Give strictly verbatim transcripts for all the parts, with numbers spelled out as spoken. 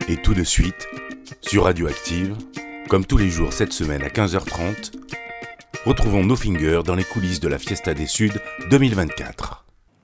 Et tout de suite, sur Radioactive, comme tous les jours cette semaine à quinze heures trente, retrouvons No Finger dans les coulisses de la Fiesta des Suds deux mille vingt-quatre.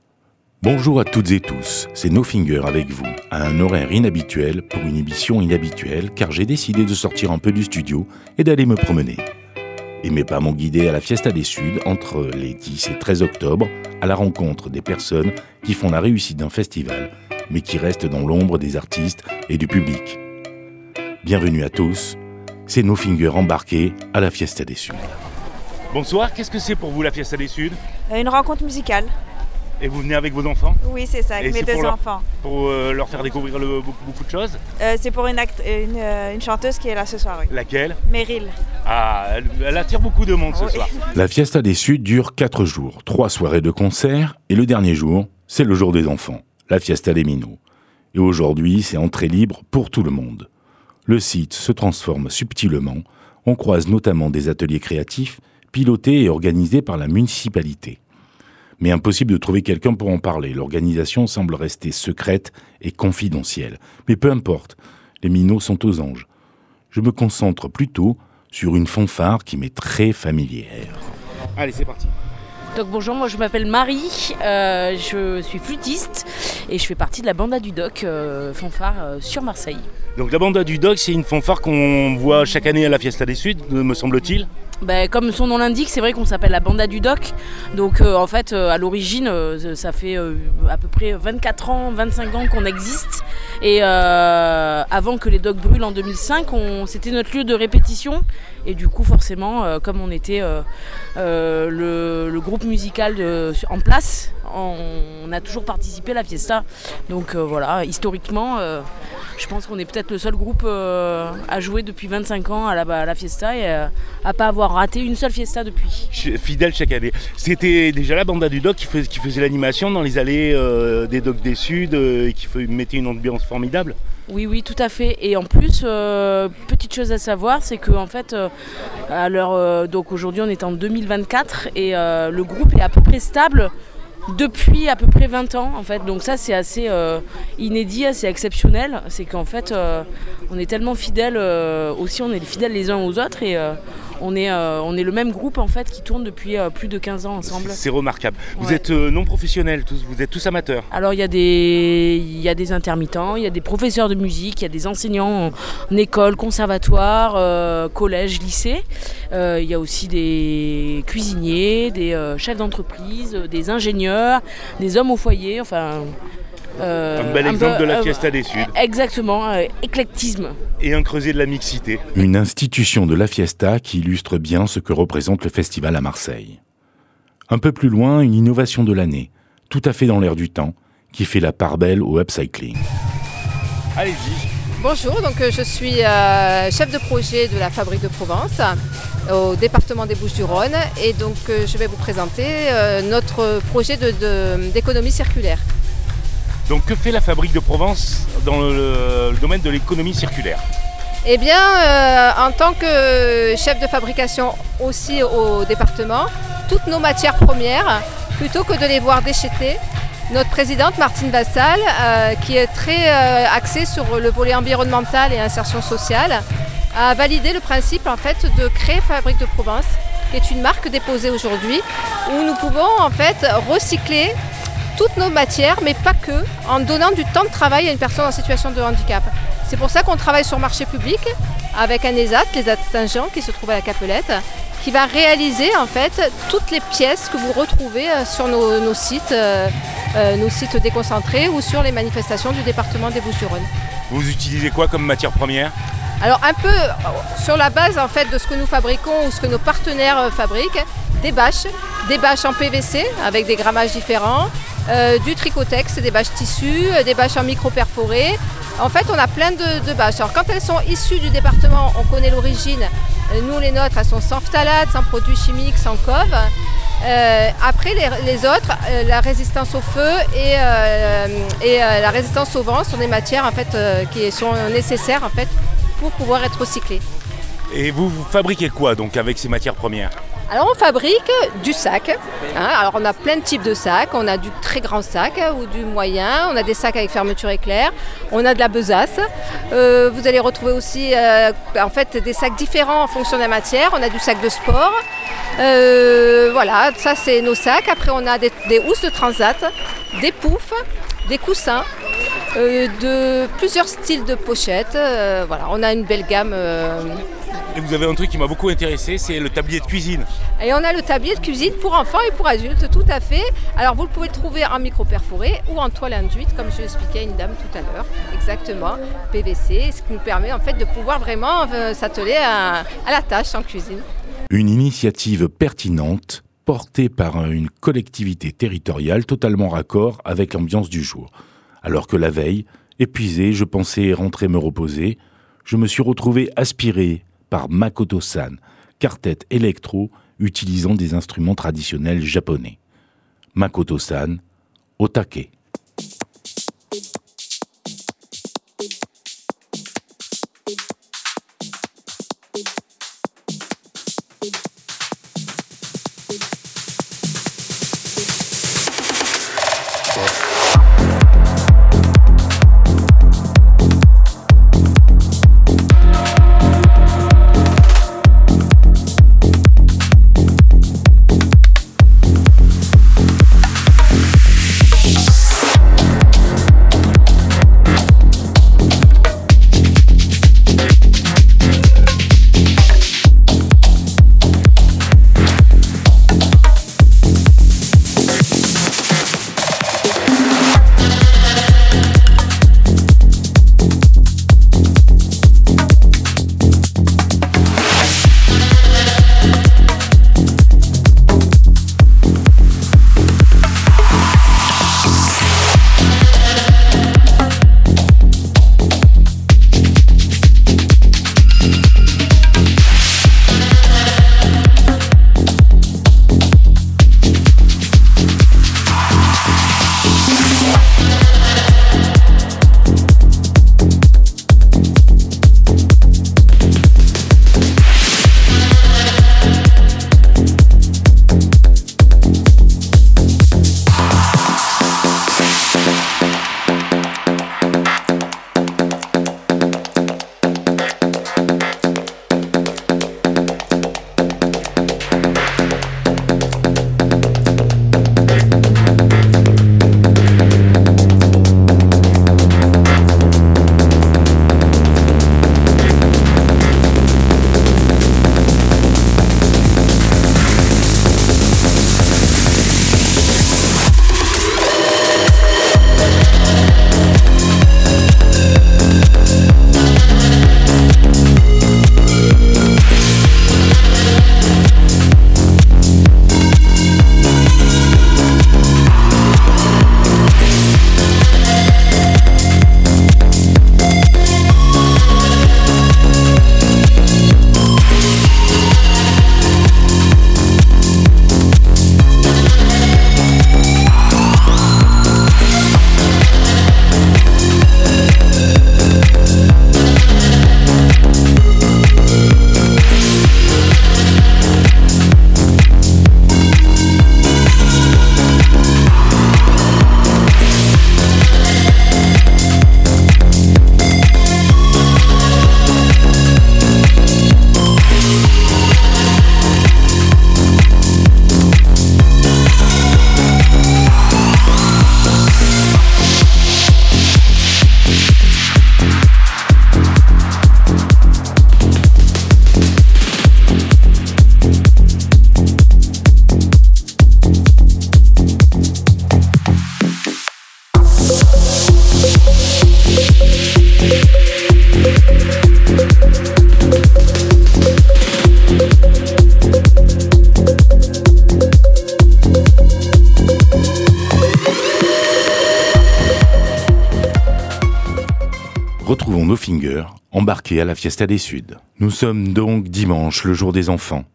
Bonjour à toutes et tous, c'est No Finger avec vous, à un horaire inhabituel pour une émission inhabituelle car j'ai décidé de sortir un peu du studio et d'aller me promener. Et mes pas m'ont guidé à la Fiesta des Suds entre les dix et treize octobre à la rencontre des personnes qui font la réussite d'un festival mais qui restent dans l'ombre des artistes et du public. Bienvenue à tous, c'est No Finger embarqué à la Fiesta des Suds. Bonsoir, qu'est-ce que c'est pour vous la Fiesta des Suds ? Une rencontre musicale. Et vous venez avec vos enfants ? Oui, c'est ça, avec et mes deux pour leur, enfants. Pour euh, leur faire découvrir le, beaucoup, beaucoup de choses ? euh, C'est pour une, act- une, euh, une chanteuse qui est là ce soir, oui. Laquelle ? Meryl. Ah, elle, elle attire beaucoup de monde ce oui. soir. La Fiesta des Suds dure quatre jours, trois soirées de concert, et le dernier jour, c'est le jour des enfants, la Fiesta des Minots. Et aujourd'hui, c'est entrée libre pour tout le monde. Le site se transforme subtilement, on croise notamment des ateliers créatifs, pilotés et organisés par la municipalité. Mais impossible de trouver quelqu'un pour en parler, l'organisation semble rester secrète et confidentielle. Mais peu importe, les minots sont aux anges. Je me concentre plutôt sur une fanfare qui m'est très familière. Allez, c'est parti. Donc bonjour, moi je m'appelle Marie, euh, je suis flûtiste et je fais partie de la Banda du Doc, euh, fanfare euh, sur Marseille. Donc la Banda du Doc, c'est une fanfare qu'on voit chaque année à la Fiesta des Suds, me semble-t-il. Ben, comme son nom l'indique, c'est vrai qu'on s'appelle la Banda du Doc. Donc euh, en fait, euh, à l'origine, euh, ça fait euh, à peu près vingt-quatre ans, vingt-cinq ans qu'on existe. Et euh, avant que les Docs brûlent en deux mille cinq, on, c'était notre lieu de répétition. Et du coup, forcément, euh, comme on était euh, euh, le, le groupe musical de, en place, on, on a toujours participé à la Fiesta. Donc euh, voilà, historiquement, euh, je pense qu'on est peut-être le seul groupe euh, à jouer depuis vingt-cinq ans à la, à la Fiesta et euh, à pas avoir raté une seule Fiesta depuis. Fidèle chaque année. C'était déjà la Banda du Doc qui, fais, qui faisait l'animation dans les allées euh, des Docs des Suds euh, et qui fait, mettait une ambiance formidable. Oui, oui, tout à fait. Et en plus, euh, petite chose à savoir, c'est que en fait, euh, à l'heure, euh, donc aujourd'hui, on est en deux mille vingt-quatre et euh, le groupe est à peu près stable depuis à peu près vingt ans en fait. Donc ça, c'est assez euh, inédit, assez exceptionnel. C'est qu'en fait, euh, on est tellement fidèles, euh, aussi on est fidèles les uns aux autres et euh, on est, euh, on est le même groupe en fait qui tourne depuis euh, plus de quinze ans ensemble. C'est remarquable. Vous Ouais. êtes euh, non professionnels tous, vous êtes tous amateurs. Alors il y a des, il y a des intermittents, il y a des professeurs de musique, il y a des enseignants en, en école, conservatoire, euh, collège, lycée. Euh, il y a aussi des cuisiniers, des euh, chefs d'entreprise, euh, des ingénieurs, des hommes au foyer, enfin... Euh, un bel un exemple peu, de la Fiesta euh, des Suds. Exactement, euh, éclectisme. Et un creuset de la mixité. Une institution de la Fiesta qui illustre bien ce que représente le festival à Marseille. Un peu plus loin, une innovation de l'année, tout à fait dans l'air du temps, qui fait la part belle au upcycling. Allez-y. Bonjour, donc je suis euh, chef de projet de la Fabrique de Provence au département des Bouches-du-Rhône et donc euh, je vais vous présenter euh, notre projet de, de, d'économie circulaire. Donc que fait la Fabrique de Provence dans le, le domaine de l'économie circulaire ? Eh bien, euh, en tant que chef de fabrication aussi au département, toutes nos matières premières, plutôt que de les voir déchetées, notre présidente Martine Vassal, euh, qui est très euh, axée sur le volet environnemental et insertion sociale, a validé le principe en fait de créer Fabrique de Provence, qui est une marque déposée aujourd'hui, où nous pouvons en fait recycler toutes nos matières, mais pas que, en donnant du temps de travail à une personne en situation de handicap. C'est pour ça qu'on travaille sur marché public avec un ESAT, l'ESAT Saint-Jean, qui se trouve à la Capelette, qui va réaliser en fait toutes les pièces que vous retrouvez sur nos, nos sites, euh, euh, nos sites déconcentrés ou sur les manifestations du département des Bouches-du-Rhône. Vous utilisez quoi comme matière première ? Alors un peu sur la base en fait de ce que nous fabriquons ou ce que nos partenaires fabriquent, des bâches, des bâches en P V C avec des grammages différents, euh, du tricotex, des bâches tissus, des bâches en micro perforées. En fait, on a plein de, de bâches. Alors quand elles sont issues du département, on connaît l'origine. Nous, les nôtres, elles sont sans phtalate, sans produits chimiques, sans cove. Euh, après, les, les autres, euh, la résistance au feu et, euh, et euh, la résistance au vent sont des matières en fait, euh, qui sont nécessaires en fait, pour pouvoir être recyclées. Et vous, vous fabriquez quoi donc avec ces matières premières ? Alors on fabrique du sac. Hein. Alors on a plein de types de sacs. On a du très grand sac ou du moyen. On a des sacs avec fermeture éclair. On a de la besace. Euh, vous allez retrouver aussi euh, en fait des sacs différents en fonction de la matière. On a du sac de sport. Euh, voilà, ça c'est nos sacs. Après on a des, des housses de transat, des poufs, des coussins. Euh, de plusieurs styles de pochettes. Euh, voilà, on a une belle gamme. Euh... Et vous avez un truc qui m'a beaucoup intéressé, c'est le tablier de cuisine. Et on a le tablier de cuisine pour enfants et pour adultes, tout à fait. Alors vous le pouvez le trouver en micro perforé ou en toile induite, comme je l'expliquais à une dame tout à l'heure. Exactement, P V C, ce qui nous permet en fait de pouvoir vraiment euh, s'atteler à, à la tâche en cuisine. Une initiative pertinente, portée par une collectivité territoriale totalement raccord avec l'ambiance du jour. Alors que la veille, épuisé, je pensais rentrer me reposer, je me suis retrouvé aspiré par Makoto-san, quartet électro utilisant des instruments traditionnels japonais. Makoto-san, Otake. Retrouvons nos fingers embarqués à la Fiesta des Suds. Nous sommes donc dimanche, le jour des enfants.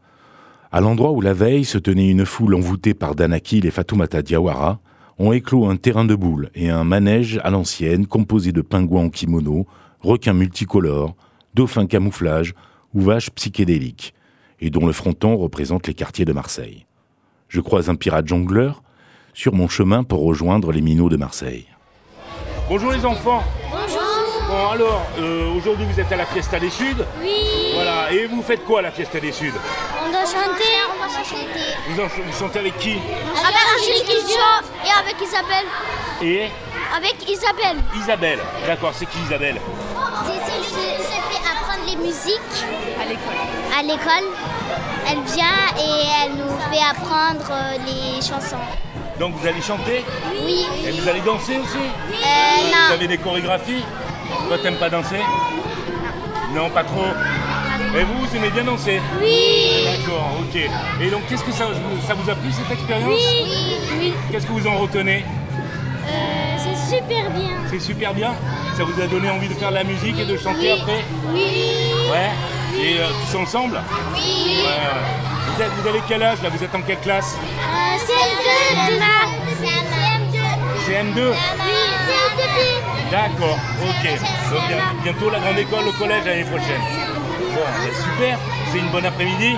À l'endroit où la veille se tenait une foule envoûtée par Danakil et Fatoumata Diawara, ont éclos un terrain de boules et un manège à l'ancienne composé de pingouins en kimono, requins multicolores, dauphins camouflage ou vaches psychédéliques. et dont le fronton représente les quartiers de Marseille. Je croise un pirate jongleur sur mon chemin pour rejoindre les minots de Marseille. Bonjour les enfants. Bonjour. Bon alors, euh, aujourd'hui vous êtes à la Fiesta des Suds. Oui. Voilà, et vous faites quoi à la Fiesta des Suds? On doit chanter. On va chanter. Vous, en, vous chantez avec qui? Avec Angélique Kidjo et avec Isabelle. Et Avec Isabelle. Isabelle. D'accord, c'est qui Isabelle? C'est celle qui se fait apprendre les musiques À l'école. à l'école. Elle vient et elle nous fait apprendre les chansons. Donc vous allez chanter? Oui. Et vous allez danser aussi? Euh, Vous non. avez des chorégraphies? Toi t'aimes pas danser? Non, pas trop. Et vous, vous aimez bien danser? Oui. D'accord, ok. Et donc qu'est-ce que ça, ça vous a plu cette expérience? Oui. Oui. Qu'est-ce que vous en retenez? Euh, c'est super bien. C'est super bien? Ça vous a donné envie de faire de la musique et de chanter Oui. après? Oui. Ouais. Et euh, tous ensemble? Oui. Ouais. Vous, êtes, vous avez quel âge là? Vous êtes en quelle classe? Euh, C M deux. C M deux. C M deux? Oui, C M deux. D'accord, ok. Donc, bien- bientôt la grande école au collège l'année prochaine. Bon, ben, super, c'est une bonne après-midi.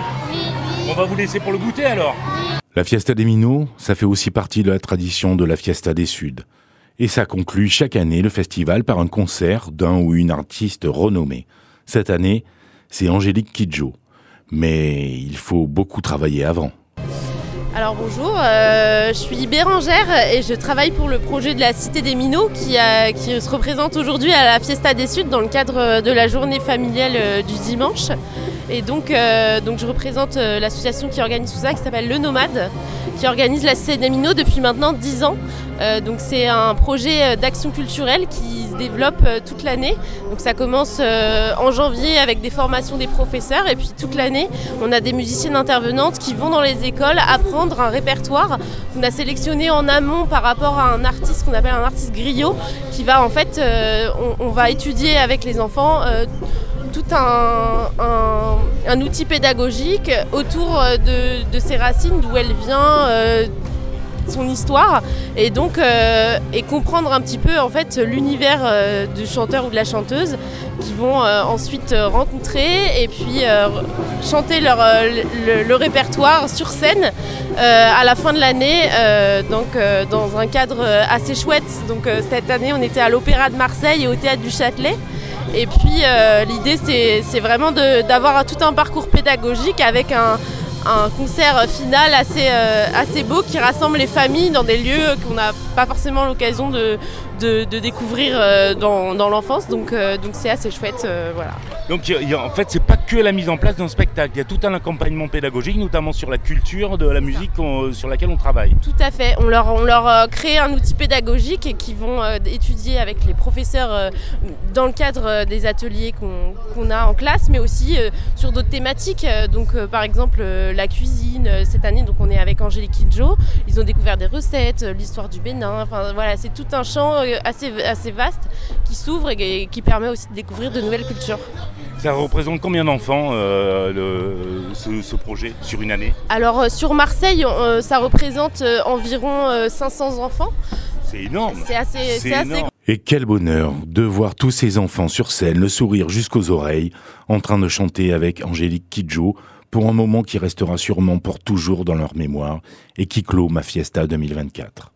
On va vous laisser pour le goûter alors. La Fiesta des Minots, ça fait aussi partie de la tradition de la Fiesta des Suds. Et ça conclut chaque année le festival par un concert d'un ou une artiste renommée. Cette année, c'est Angélique Kidjo. Mais il faut beaucoup travailler avant. Alors bonjour, euh, je suis Bérangère et je travaille pour le projet de la Cité des Minots qui, a- qui se représente aujourd'hui à la Fiesta des Suds dans le cadre de la journée familiale euh, du dimanche. Et donc, euh, donc je représente euh, l'association qui organise tout ça, qui s'appelle Le Nomade, qui organise la Cité des Minots depuis maintenant dix ans. Euh, donc c'est un projet d'action culturelle qui se développe euh, toute l'année. Donc ça commence euh, en janvier avec des formations des professeurs et puis toute l'année on a des musiciennes intervenantes qui vont dans les écoles apprendre un répertoire qu'on a sélectionné en amont par rapport à un artiste qu'on appelle un artiste griot qui va en fait, euh, on, on va étudier avec les enfants euh, tout un, un, un outil pédagogique autour de, de ses racines, d'où elle vient, euh, son histoire, et donc euh, et comprendre un petit peu en fait l'univers euh, du chanteur ou de la chanteuse qui vont euh, ensuite euh, rencontrer et puis euh, chanter leur, euh, le, le répertoire sur scène euh, à la fin de l'année, euh, donc euh, dans un cadre assez chouette. Donc euh, cette année on était à l'Opéra de Marseille et au Théâtre du Châtelet. Et puis euh, l'idée c'est, c'est vraiment de, d'avoir tout un parcours pédagogique avec un, un concert final assez, euh, assez beau qui rassemble les familles dans des lieux qu'on n'a pas forcément l'occasion de, de, de découvrir euh, dans, dans l'enfance. Donc, euh, donc c'est assez chouette. Euh, voilà. Donc il y a- en fait, c'est pas que la mise en place d'un spectacle, il y a tout un accompagnement pédagogique, notamment sur la culture de la musique qu'on- sur laquelle on travaille. Tout à fait. On leur, on leur euh, crée un outil pédagogique et qui vont euh, étudier avec les professeurs euh, dans le cadre euh, des ateliers qu'on, qu'on a en classe, mais aussi euh, sur d'autres thématiques. Euh, donc, euh, par exemple, euh, la cuisine. Euh, cette année, donc, on est avec Angélique Kidjo. Ils ont découvert des recettes, euh, l'histoire du Bénin. Enfin, voilà, c'est tout un champ euh, assez, assez vaste qui s'ouvre et, et qui permet aussi de découvrir de nouvelles cultures. Ça représente combien d'enfants euh, le- ce, ce projet sur une année? Alors, euh, sur Marseille, euh, ça représente euh, environ euh, cinq cents enfants. C'est énorme. C'est assez, C'est c'est assez énorme. Et quel bonheur de voir tous ces enfants sur scène, le sourire jusqu'aux oreilles, en train de chanter avec Angélique Kidjo pour un moment qui restera sûrement pour toujours dans leur mémoire et qui clôt ma Fiesta deux mille vingt-quatre.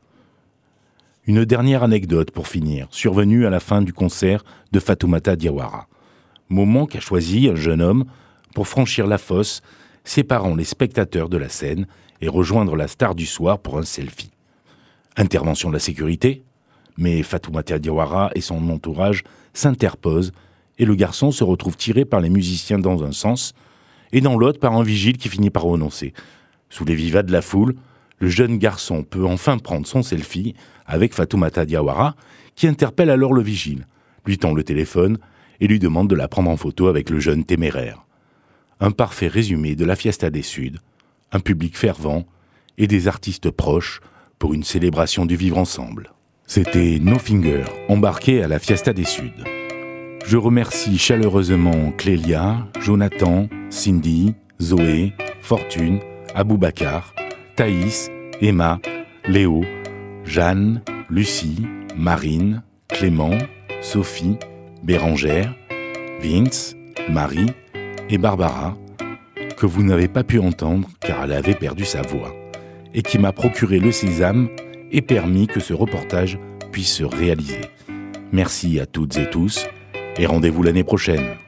Une dernière anecdote pour finir, survenue à la fin du concert de Fatoumata Diawara. Moment qu'a choisi un jeune homme pour franchir la fosse, séparant les spectateurs de la scène et rejoindre la star du soir pour un selfie. Intervention de la sécurité, mais Fatoumata Diawara et son entourage s'interposent et le garçon se retrouve tiré par les musiciens dans un sens et dans l'autre par un vigile qui finit par renoncer. Sous les vivas de la foule, le jeune garçon peut enfin prendre son selfie avec Fatoumata Diawara qui interpelle alors le vigile, lui tend le téléphone et lui demande de la prendre en photo avec le jeune téméraire. Un parfait résumé de la Fiesta des Suds, un public fervent et des artistes proches pour une célébration du vivre ensemble. C'était No Finger, embarqué à la Fiesta des Suds. Je remercie chaleureusement Clélia, Jonathan, Cindy, Zoé, Fortune, Aboubacar, Thaïs, Emma, Léo, Jeanne, Lucie, Marine, Clément, Sophie, Bérangère, Vince, Marie et Barbara, que vous n'avez pas pu entendre car elle avait perdu sa voix, et qui m'a procuré le sésame et permis que ce reportage puisse se réaliser. Merci à toutes et tous, et rendez-vous l'année prochaine.